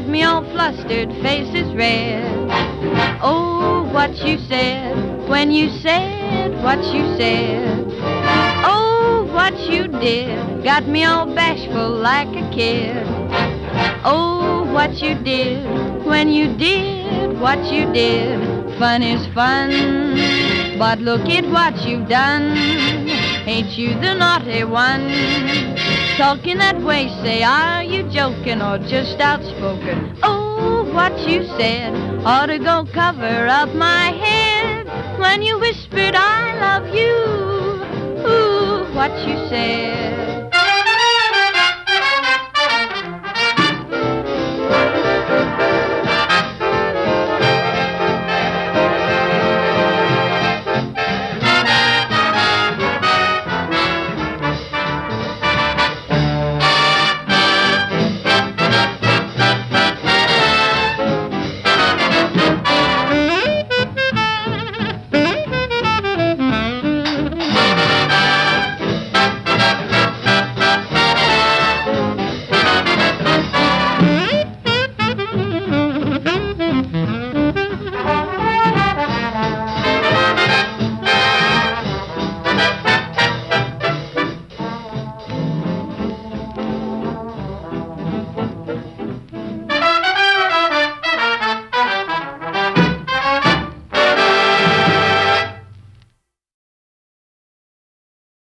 got me all flustered, face is red. Oh, what you said when you said what you said. Oh, what you did got me all bashful like a kid. Oh, what you did when you did what you did. Fun is fun, but look at what you've done. Ain't you the naughty one? Talking that way, say, are you joking or just outspoken? Oh, what you said ought to go cover up my head when you whispered I love you. Ooh, what you said.